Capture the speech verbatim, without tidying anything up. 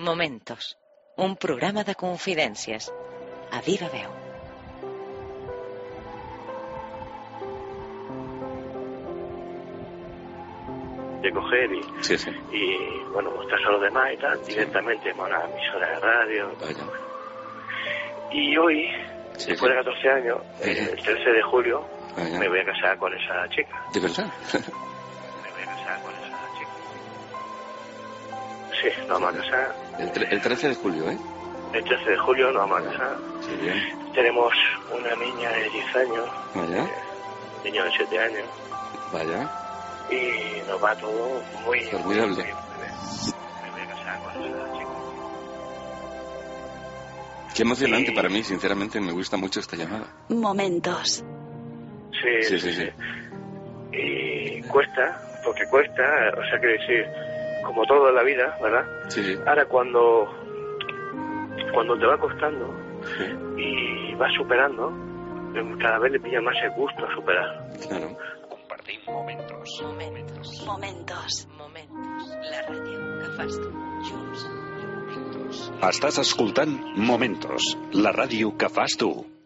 Momentos, un programa de confidències, a viva veu. De coger y, sí, sí. y bueno, mostrarse a los demás y tal, sí. Directamente a una emisora de radio. Vaya. Y hoy, sí, después sí. de catorce años, Vaya. el trece de julio, Vaya. me voy a casar con esa chica. ¿De verdad? Me voy a casar con esa chica. Sí, nos vamos a casar. El, tre- el trece de julio, ¿eh? El trece de julio nos vamos a casar. Sí, bien. Tenemos una niña de diez años. Vaya. Un niño de siete años. Vaya. Y nos va todo muy... Formidable. Muy, me voy a casar con esa chica. Qué emocionante y... para mí, sinceramente, me gusta mucho esta llamada. Momentos. Sí, sí, sí, sí. sí. Y cuesta, porque cuesta, o sea, quiero decir, como todo en la vida, ¿verdad? Sí, sí. Ahora cuando, cuando te va costando Sí. y vas superando, cada vez le pilla más el gusto a superar. Claro. Compartim momentos. Momentos. Momentos. Momentos. La ràdio que fas tu. Junts. Estàs escoltant Momentos, la ràdio que fas tu.